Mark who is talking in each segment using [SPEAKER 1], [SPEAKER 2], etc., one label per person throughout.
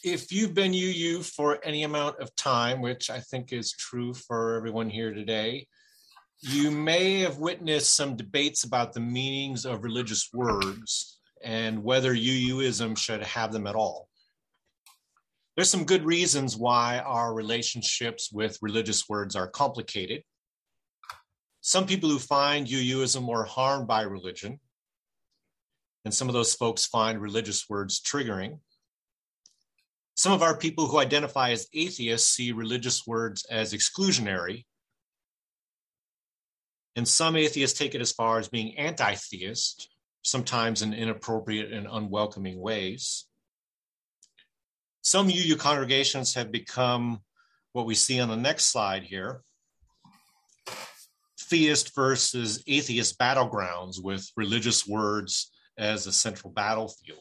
[SPEAKER 1] If you've been UU for any amount of time, which I think is true for everyone here today, you may have witnessed some debates about the meanings of religious words and whether UUism should have them at all. There's some good reasons why our relationships with religious words are complicated. Some people who find UUism more harmed by religion, and some of those folks find religious words triggering. Some of our people who identify as atheists see religious words as exclusionary, and some atheists take it as far as being anti-theist, sometimes in inappropriate and unwelcoming ways. Some UU congregations have become what we see on the next slide here, theist versus atheist battlegrounds with religious words as a central battlefield.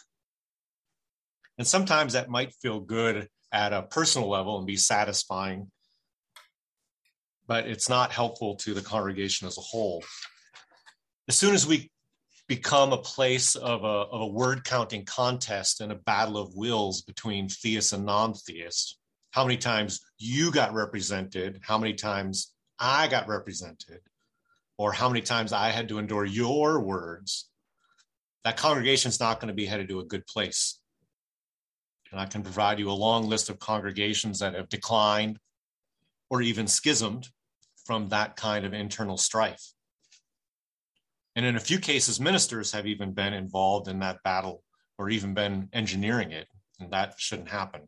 [SPEAKER 1] And sometimes that might feel good at a personal level and be satisfying, but it's not helpful to the congregation as a whole. As soon as we become a place of a word counting contest and a battle of wills between theists and non-theists, how many times you got represented, how many times I got represented, or how many times I had to endure your words, that congregation's not going to be headed to a good place. And I can provide you a long list of congregations that have declined or even schismed from that kind of internal strife. And in a few cases, ministers have even been involved in that battle or even been engineering it, and that shouldn't happen.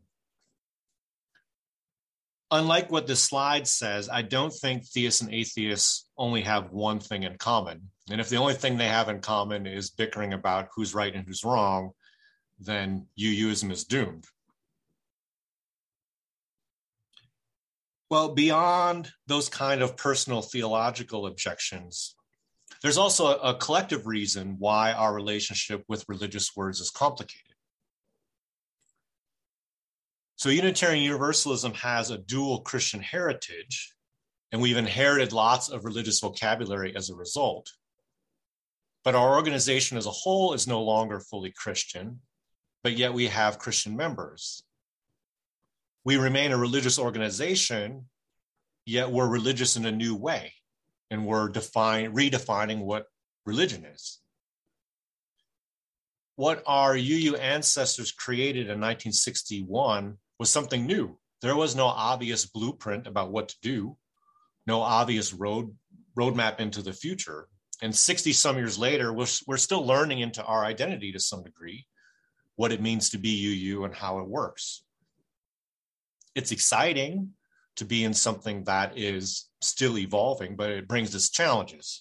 [SPEAKER 1] Unlike what this slide says, I don't think theists and atheists only have one thing in common. And if the only thing they have in common is bickering about who's right and who's wrong, then UUism is doomed. Well, beyond those kind of personal theological objections, there's also a collective reason why our relationship with religious words is complicated. So Unitarian Universalism has a dual Christian heritage, and we've inherited lots of religious vocabulary as a result. But our organization as a whole is no longer fully Christian, but yet we have Christian members. We remain a religious organization, yet we're religious in a new way, and we're redefining what religion is. What our UU ancestors created in 1961 was something new. There was no obvious blueprint about what to do, no obvious roadmap into the future. And 60 some years later, we're still learning into our identity to some degree, what it means to be UU and how it works. It's exciting to be in something that is still evolving, but it brings us challenges.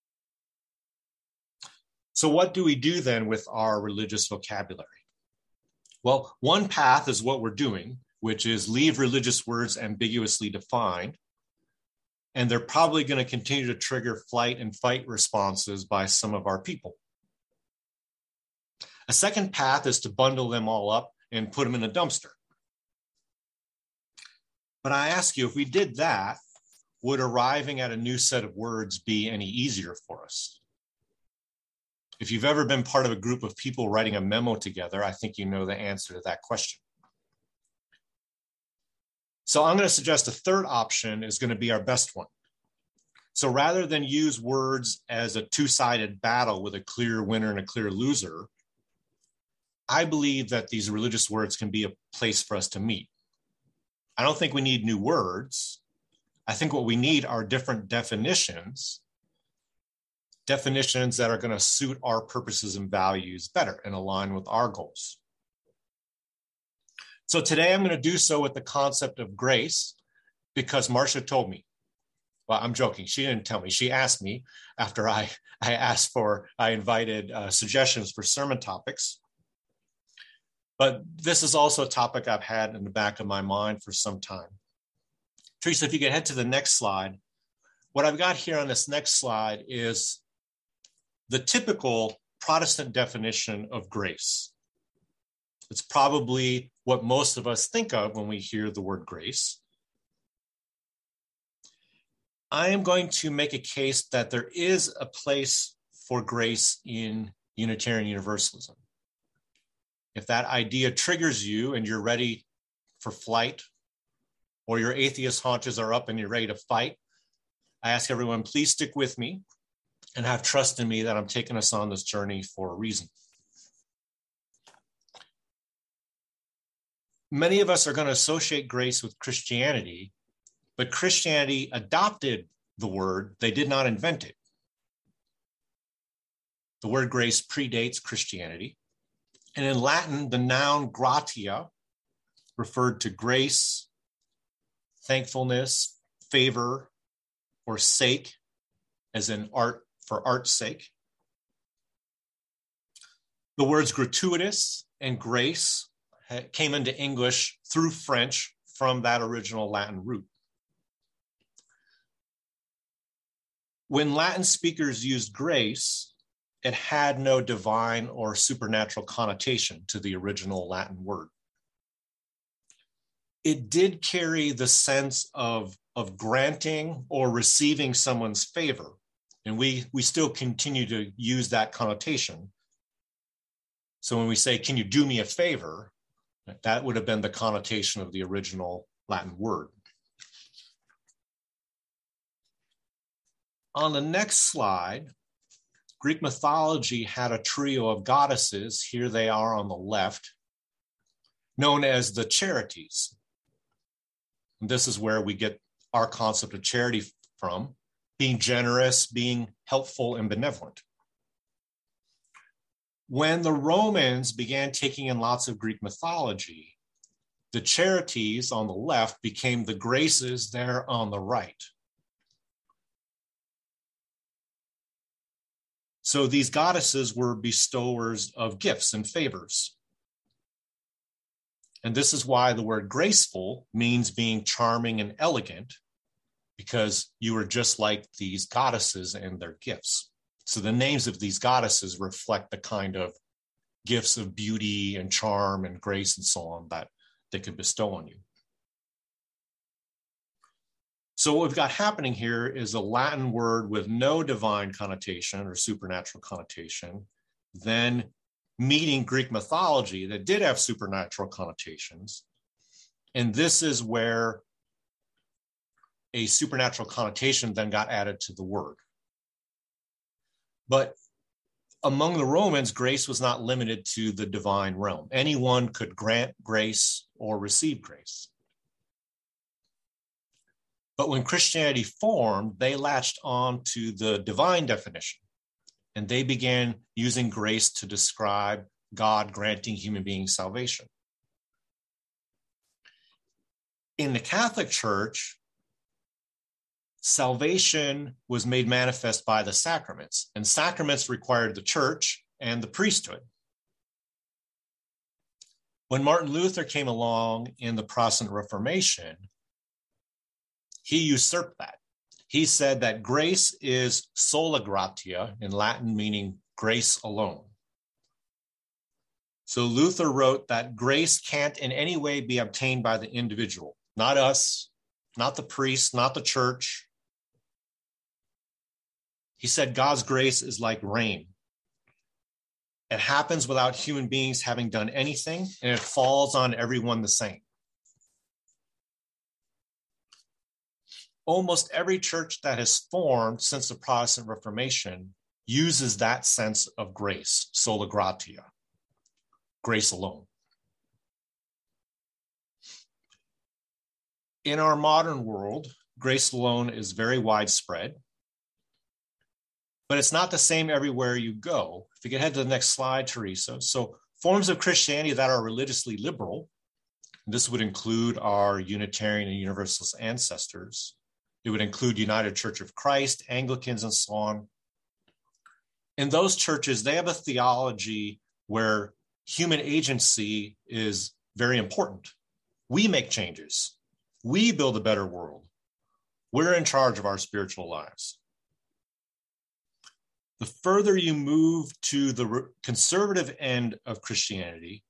[SPEAKER 1] So what do we do then with our religious vocabulary? Well, one path is what we're doing, which is leave religious words ambiguously defined. And they're probably going to continue to trigger flight and fight responses by some of our people. A second path is to bundle them all up and put them in a dumpster. But I ask you, if we did that, would arriving at a new set of words be any easier for us? If you've ever been part of a group of people writing a memo together, I think you know the answer to that question. So I'm going to suggest a third option is going to be our best one. So rather than use words as a two-sided battle with a clear winner and a clear loser, I believe that these religious words can be a place for us to meet. I don't think we need new words. I think what we need are different definitions that are going to suit our purposes and values better and align with our goals. So today I'm going to do so with the concept of grace because Marcia told me. Well, I'm joking. She didn't tell me. She asked me after I invited suggestions for sermon topics. But this is also a topic I've had in the back of my mind for some time. Teresa, if you could head to the next slide. What I've got here on this next slide is the typical Protestant definition of grace. It's probably what most of us think of when we hear the word grace. I am going to make a case that there is a place for grace in Unitarian Universalism. If that idea triggers you and you're ready for flight, or your atheist haunches are up and you're ready to fight, I ask everyone, please stick with me and have trust in me that I'm taking us on this journey for a reason. Many of us are going to associate grace with Christianity, but Christianity adopted the word. They did not invent it. The word grace predates Christianity. And in Latin, the noun gratia referred to grace, thankfulness, favor, or sake, as in art for art's sake. The words gratuitous and grace came into English through French from that original Latin root. When Latin speakers used grace, it had no divine or supernatural connotation to the original Latin word. It did carry the sense of granting or receiving someone's favor. And we still continue to use that connotation. So when we say, can you do me a favor? That would have been the connotation of the original Latin word. On the next slide, Greek mythology had a trio of goddesses, here they are on the left, known as the Charities. And this is where we get our concept of charity from, being generous, being helpful, and benevolent. When the Romans began taking in lots of Greek mythology, the Charities on the left became the Graces there on the right. So these goddesses were bestowers of gifts and favors. And this is why the word graceful means being charming and elegant, because you were just like these goddesses and their gifts. So the names of these goddesses reflect the kind of gifts of beauty and charm and grace and so on that they could bestow on you. So what we've got happening here is a Latin word with no divine connotation or supernatural connotation, then meeting Greek mythology that did have supernatural connotations. And this is where a supernatural connotation then got added to the word. But among the Romans, grace was not limited to the divine realm. Anyone could grant grace or receive grace. But when Christianity formed, they latched on to the divine definition, and they began using grace to describe God granting human beings salvation. In the Catholic Church, salvation was made manifest by the sacraments, and sacraments required the church and the priesthood. When Martin Luther came along in the Protestant Reformation, he usurped that. He said that grace is sola gratia, in Latin meaning grace alone. So Luther wrote that grace can't in any way be obtained by the individual, not us, not the priest, not the church. He said God's grace is like rain. It happens without human beings having done anything, and it falls on everyone the same. Almost every church that has formed since the Protestant Reformation uses that sense of grace, sola gratia, grace alone. In our modern world, grace alone is very widespread, but it's not the same everywhere you go. If you could head to the next slide, Teresa. So forms of Christianity that are religiously liberal, this would include our Unitarian and Universalist ancestors. It would include United Church of Christ, Anglicans, and so on. In those churches, they have a theology where human agency is very important. We make changes. We build a better world. We're in charge of our spiritual lives. The further you move to the conservative end of Christianity,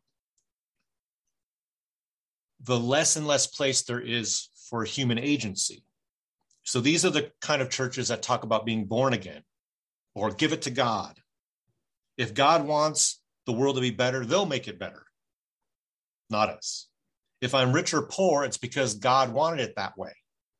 [SPEAKER 1] the less and less place there is for human agency. So these are the kind of churches that talk about being born again or give it to God. If God wants the world to be better, they'll make it better, not us. If I'm rich or poor, it's because God wanted it that way.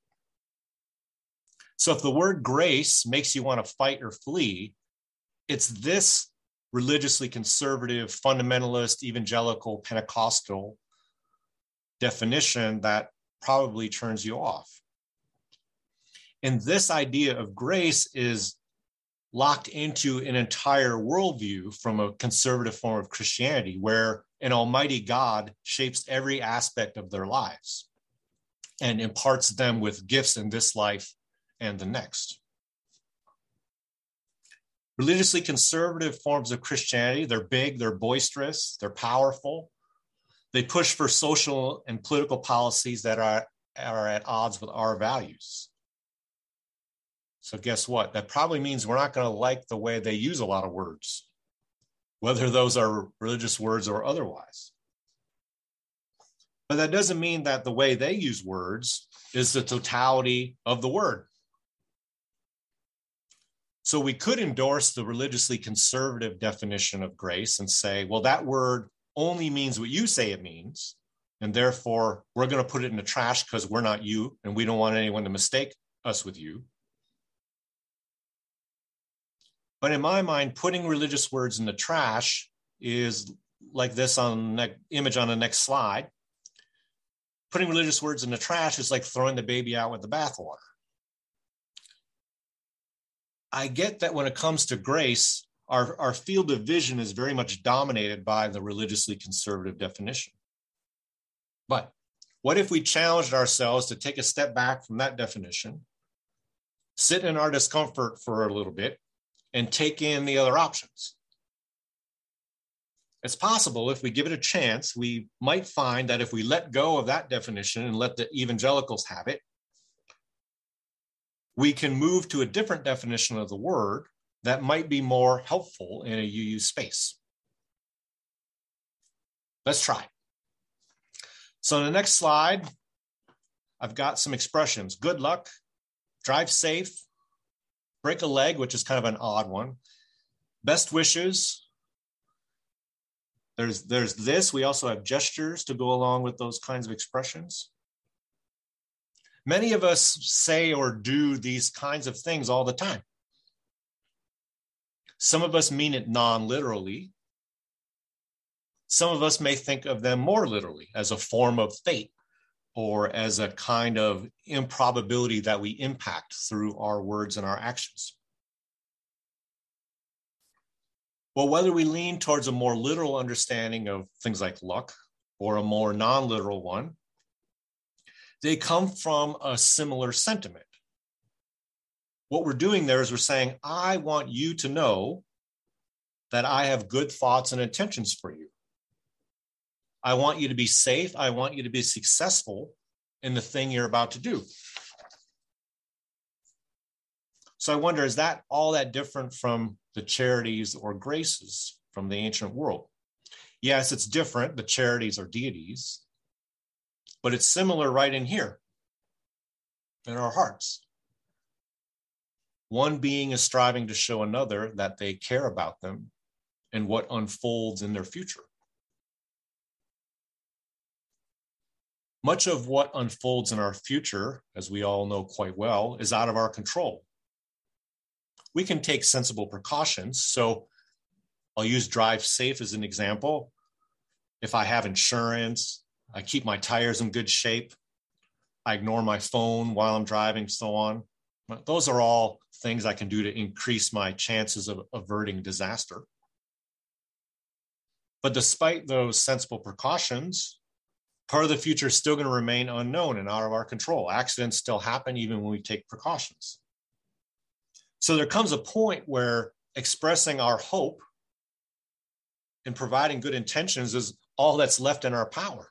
[SPEAKER 1] So if the word grace makes you want to fight or flee, it's this religiously conservative, fundamentalist, evangelical, Pentecostal definition that probably turns you off. And this idea of grace is locked into an entire worldview from a conservative form of Christianity, where an almighty God shapes every aspect of their lives and imparts them with gifts in this life and the next. Religiously conservative forms of Christianity, they're big, they're boisterous, they're powerful. They push for social and political policies that are at odds with our values. So guess what? That probably means we're not going to like the way they use a lot of words, whether those are religious words or otherwise. But that doesn't mean that the way they use words is the totality of the word. So we could endorse the religiously conservative definition of grace and say, well, that word only means what you say it means, and therefore we're going to put it in the trash because we're not you, and we don't want anyone to mistake us with you. But in my mind, putting religious words in the trash is like this on the image on the next slide. Putting religious words in the trash is like throwing the baby out with the bathwater. I get that when it comes to grace, our field of vision is very much dominated by the religiously conservative definition. But what if we challenged ourselves to take a step back from that definition, sit in our discomfort for a little bit, and take in the other options? It's possible if we give it a chance, we might find that if we let go of that definition and let the evangelicals have it, we can move to a different definition of the word that might be more helpful in a UU space. Let's try. So on the next slide, I've got some expressions. Good luck, drive safe, break a leg, which is kind of an odd one. Best wishes. There's this. We also have gestures to go along with those kinds of expressions. Many of us say or do these kinds of things all the time. Some of us mean it non-literally. Some of us may think of them more literally as a form of fate or as a kind of improbability that we impact through our words and our actions. Well, whether we lean towards a more literal understanding of things like luck or a more non-literal one, they come from a similar sentiment. What we're doing there is we're saying, I want you to know that I have good thoughts and intentions for you. I want you to be safe. I want you to be successful in the thing you're about to do. So I wonder, is that all that different from the charities or graces from the ancient world? Yes, it's different. The charities are deities, but it's similar right in here in our hearts. One being is striving to show another that they care about them and what unfolds in their future. Much of what unfolds in our future, as we all know quite well, is out of our control. We can take sensible precautions. So I'll use drive safe as an example. If I have insurance, I keep my tires in good shape, I ignore my phone while I'm driving, so on. Those are all things I can do to increase my chances of averting disaster. But despite those sensible precautions, part of the future is still going to remain unknown and out of our control. Accidents still happen even when we take precautions. So there comes a point where expressing our hope and providing good intentions is all that's left in our power.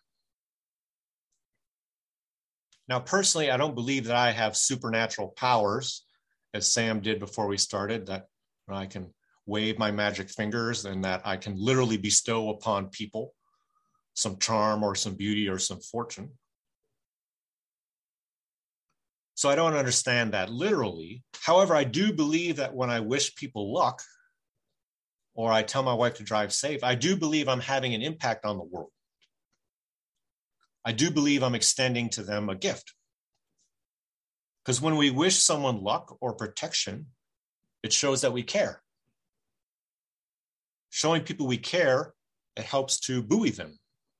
[SPEAKER 1] Now, personally, I don't believe that I have supernatural powers, as Sam did before we started, that I can wave my magic fingers and that I can literally bestow upon people some charm or some beauty or some fortune. So I don't understand that literally. However, I do believe that when I wish people luck, or I tell my wife to drive safe, I do believe I'm having an impact on the world. I do believe I'm extending to them a gift. Because when we wish someone luck or protection, it shows that we care. Showing people we care, it helps to buoy them.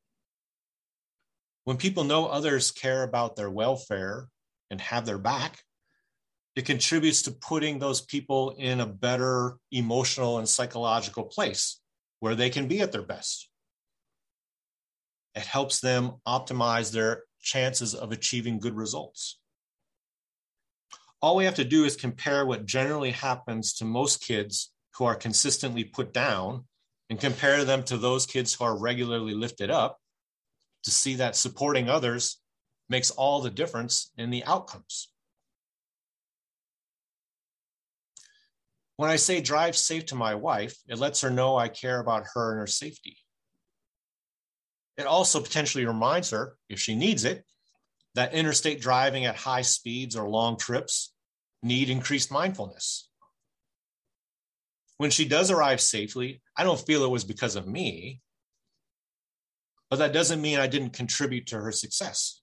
[SPEAKER 1] When people know others care about their welfare and have their back, it contributes to putting those people in a better emotional and psychological place where they can be at their best. It helps them optimize their chances of achieving good results. All we have to do is compare what generally happens to most kids who are consistently put down and compare them to those kids who are regularly lifted up to see that supporting others makes all the difference in the outcomes. When I say drive safe to my wife, it lets her know I care about her and her safety. It also potentially reminds her, if she needs it, that interstate driving at high speeds or long trips need increased mindfulness. When she does arrive safely, I don't feel it was because of me, but that doesn't mean I didn't contribute to her success.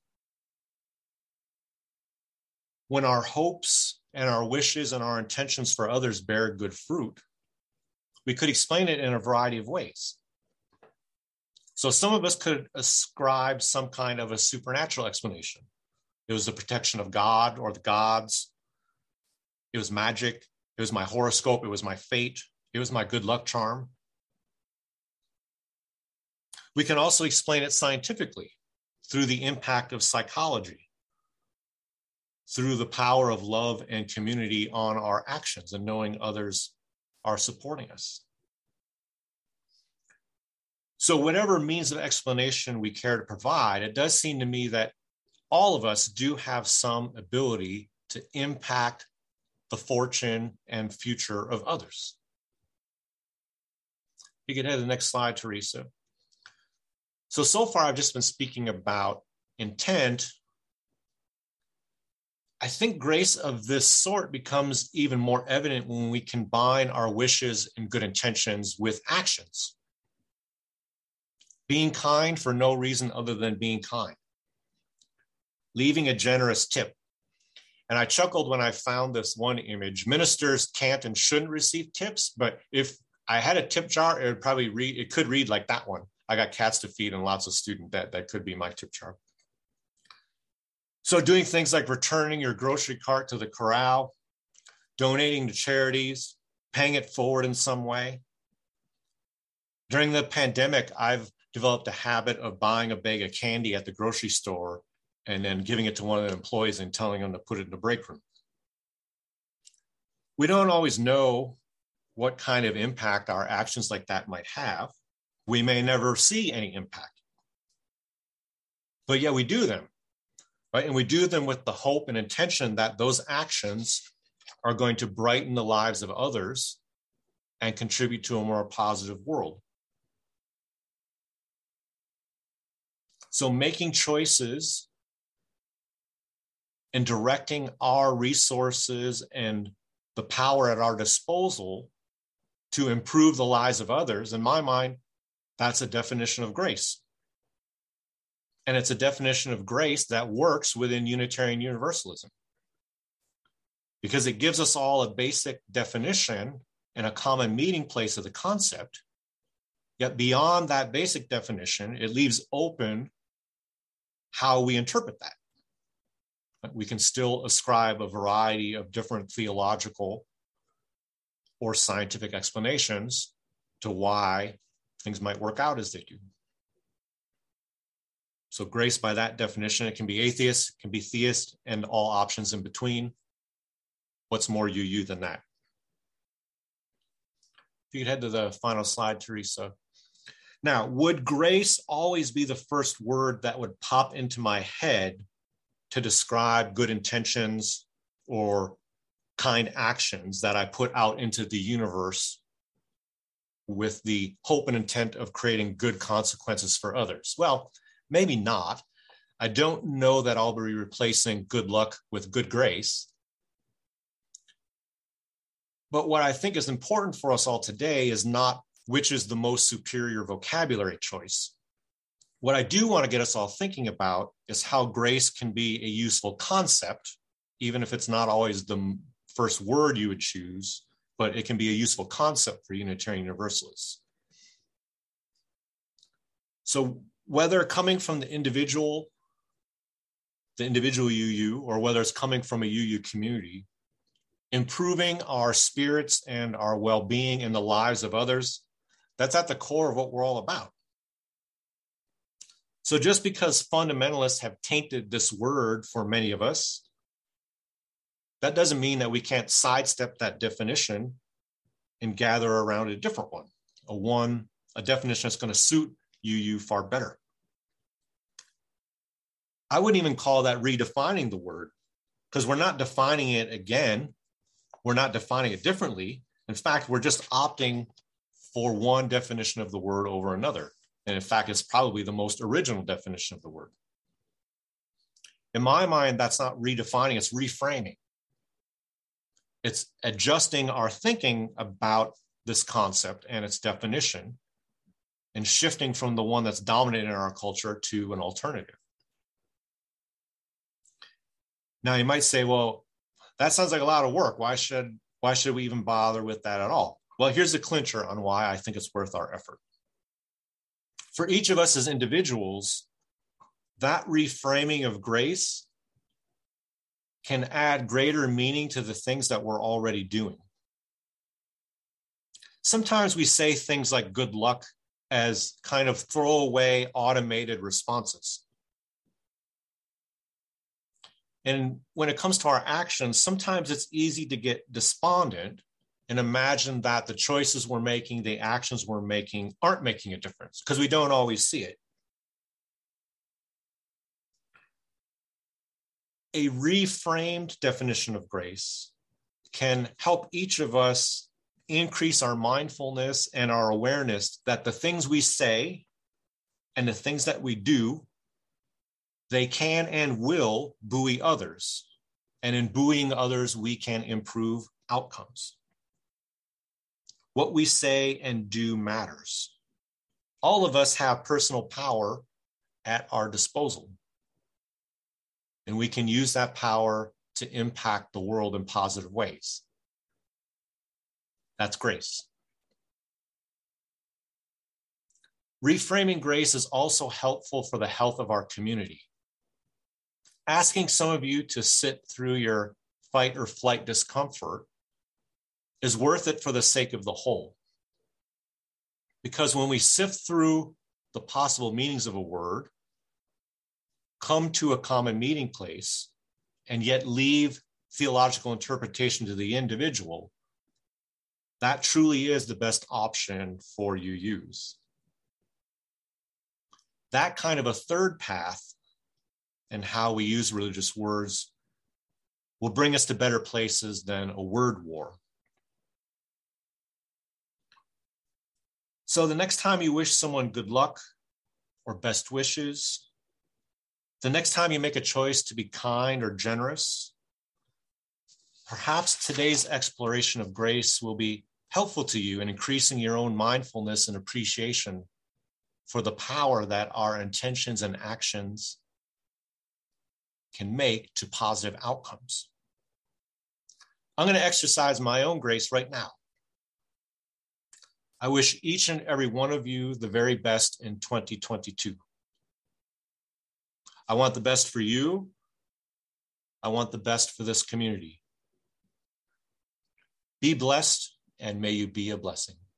[SPEAKER 1] When our hopes and our wishes and our intentions for others bear good fruit, we could explain it in a variety of ways. So some of us could ascribe some kind of a supernatural explanation. It was the protection of God or the gods. It was magic. It was my horoscope. It was my fate. It was my good luck charm. We can also explain it scientifically through the impact of psychology, through the power of love and community on our actions and knowing others are supporting us. So whatever means of explanation we care to provide, it does seem to me that all of us do have some ability to impact the fortune and future of others. You can head to the next slide, Teresa. So far I've just been speaking about intent. I think grace of this sort becomes even more evident when we combine our wishes and good intentions with actions. Being kind for no reason other than being kind. Leaving a generous tip. And I chuckled when I found this one image. Ministers can't and shouldn't receive tips, but if I had a tip jar, it could read like that one. I got cats to feed and lots of student debt. That could be my tip jar. So doing things like returning your grocery cart to the corral, donating to charities, paying it forward in some way. During the pandemic, I've developed a habit of buying a bag of candy at the grocery store and then giving it to one of the employees and telling them to put it in the break room. We don't always know what kind of impact our actions like that might have. We may never see any impact, but yet we do them, right? And we do them with the hope and intention that those actions are going to brighten the lives of others and contribute to a more positive world. So making choices and directing our resources and the power at our disposal to improve the lives of others, in my mind, that's a definition of grace. And it's a definition of grace that works within Unitarian Universalism, because it gives us all a basic definition and a common meeting place of the concept. Yet beyond that basic definition, it leaves open how we interpret that. We can still ascribe a variety of different theological or scientific explanations to why things might work out as they do. So grace, by that definition, it can be atheist, it can be theist, and all options in between. What's more you than that? If you could head to the final slide, Teresa. Now, would grace always be the first word that would pop into my head to describe good intentions or kind actions that I put out into the universe with the hope and intent of creating good consequences for others? Well, maybe not. I don't know that I'll be replacing good luck with good grace. But what I think is important for us all today is not which is the most superior vocabulary choice. What I do want to get us all thinking about is how grace can be a useful concept, even if it's not always the first word you would choose, but it can be a useful concept for Unitarian Universalists. So whether coming from the individual UU, or whether it's coming from a UU community, improving our spirits and our well-being in the lives of others, that's at the core of what we're all about. So just because fundamentalists have tainted this word for many of us, that doesn't mean that we can't sidestep that definition and gather around a different one, a definition that's going to suit UU far better. I wouldn't even call that redefining the word, because we're not defining it again. We're not defining it differently. In fact, we're just opting for one definition of the word over another. And in fact, it's probably the most original definition of the word. In my mind, that's not redefining, it's reframing. It's adjusting our thinking about this concept and its definition and shifting from the one that's dominant in our culture to an alternative. Now, you might say, well, that sounds like a lot of work. Why should we even bother with that at all? Well, here's the clincher on why I think it's worth our effort. For each of us as individuals, that reframing of grace can add greater meaning to the things that we're already doing. Sometimes we say things like good luck as kind of throwaway automated responses. And when it comes to our actions, sometimes it's easy to get despondent and imagine that the choices we're making, the actions we're making aren't making a difference because we don't always see it. A reframed definition of grace can help each of us increase our mindfulness and our awareness that the things we say and the things that we do, they can and will buoy others. And in buoying others, we can improve outcomes. What we say and do matters. All of us have personal power at our disposal. And we can use that power to impact the world in positive ways. That's grace. Reframing grace is also helpful for the health of our community. Asking some of you to sit through your fight or flight discomfort is worth it for the sake of the whole. Because when we sift through the possible meanings of a word, come to a common meeting place, and yet leave theological interpretation to the individual, that truly is the best option for UUs. That kind of a third path and how we use religious words will bring us to better places than a word war. So the next time you wish someone good luck or best wishes, the next time you make a choice to be kind or generous, perhaps today's exploration of grace will be helpful to you in increasing your own mindfulness and appreciation for the power that our intentions and actions can make to positive outcomes. I'm going to exercise my own grace right now. I wish each and every one of you the very best in 2022. I want the best for you. I want the best for this community. Be blessed, and may you be a blessing.